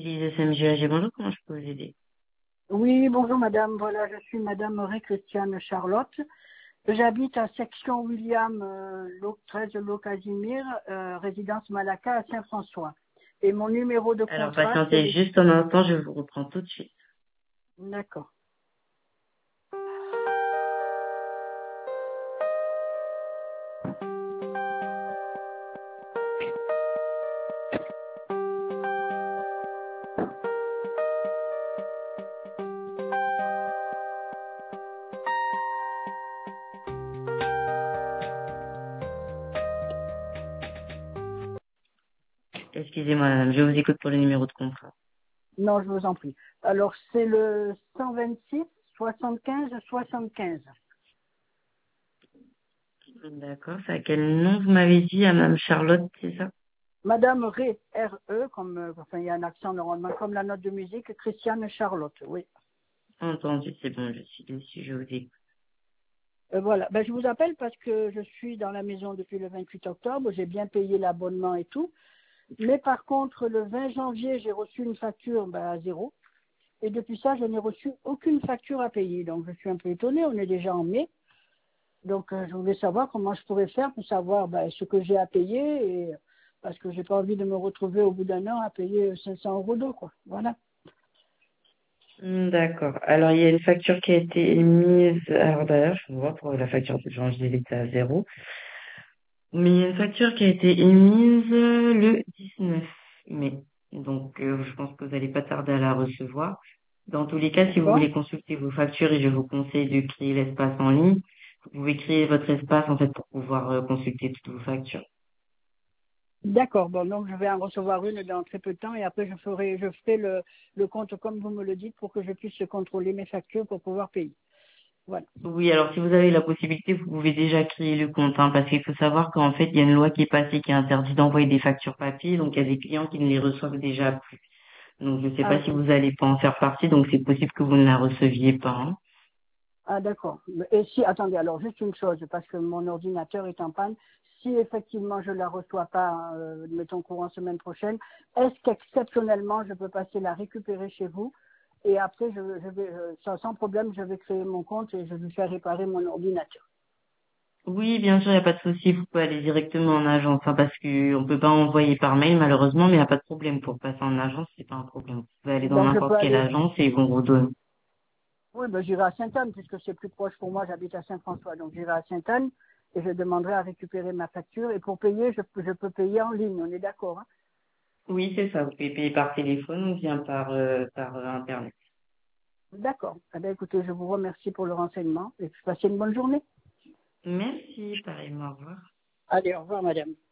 Utilise SMGAG, bonjour, comment je peux vous aider? Oui, bonjour madame. Voilà, je suis madame Marie-Christiane Charlotte. J'habite à section William 13 Lo Casimir, résidence Malacca à Saint-François. Et mon numéro de Alors, contrat, c'est patientez le... juste un instant, je vous reprends tout de suite. D'accord. Excusez-moi, madame, je vous écoute pour le numéro de contrat. Non, je vous en prie. Alors, c'est le 126 75 75. D'accord, c'est à quel nom vous m'avez dit, à madame Charlotte, c'est ça? Madame Ré, R-E, comme, enfin, il y a un accent normalement, comme la note de musique, Christiane Charlotte, oui. Entendu, c'est bon, je suis dessus, je vous écoute. Voilà. Ben, je vous appelle parce que je suis dans la maison depuis le 28 octobre. J'ai bien payé l'abonnement et tout. Mais par contre, le 20 janvier, j'ai reçu une facture à zéro. Et depuis ça, je n'ai reçu aucune facture à payer. Donc, je suis un peu étonnée. On est déjà en mai. Donc, je voulais savoir comment je pourrais faire pour savoir ce que j'ai à payer. Et, parce que j'ai pas envie de me retrouver au bout d'un an à payer 500 euros d'eau, quoi. Voilà. D'accord. Alors, il y a une facture qui a été émise. Alors, d'ailleurs, je vais voir pour la facture de janvier, elle était à zéro. Mais il y a une facture qui a été émise le 19 mai. Donc, je pense que vous n'allez pas tarder à la recevoir. Dans tous les cas, si vous D'accord. voulez consulter vos factures, et je vous conseille de créer l'espace en ligne, vous pouvez créer votre espace en fait pour pouvoir consulter toutes vos factures. D'accord. Bon, donc je vais en recevoir une dans très peu de temps et après je ferai le compte comme vous me le dites pour que je puisse contrôler mes factures pour pouvoir payer. Voilà. Oui, alors si vous avez la possibilité, vous pouvez déjà créer le compte, hein, parce qu'il faut savoir qu'en fait, il y a une loi qui est passée qui interdit d'envoyer des factures papier, donc il y a des clients qui ne les reçoivent déjà plus. Donc je ne sais Ah, pas si vous allez pas en faire partie, donc c'est possible que vous ne la receviez pas, hein. ah, d'accord. Et si, attendez, alors juste une chose, parce que mon ordinateur est en panne, si effectivement je ne la reçois pas, mettons courant semaine prochaine, est-ce qu'exceptionnellement je peux passer la récupérer chez vous et après je vais, sans problème, je vais créer mon compte et je vais faire réparer mon ordinateur. Oui, bien sûr, il n'y a pas de souci. Vous pouvez aller directement en agence, hein, parce que on peut pas envoyer par mail, malheureusement, mais il n'y a pas de problème pour passer en agence, c'est pas un problème. Vous pouvez aller dans Donc je n'importe peux quelle aller, agence et ils vont vous donner. oui, ben, j'irai à Sainte-Anne puisque c'est plus proche pour moi, j'habite à Saint-François, donc j'irai à Sainte-Anne et je demanderai à récupérer ma facture et pour payer, je peux payer en ligne, on est d'accord, hein? Oui, c'est ça. Vous pouvez payer par téléphone ou bien par Internet. D'accord. Eh bien, écoutez, je vous remercie pour le renseignement et passez une bonne journée. Merci, pareillement. Au revoir. Allez, au revoir, madame.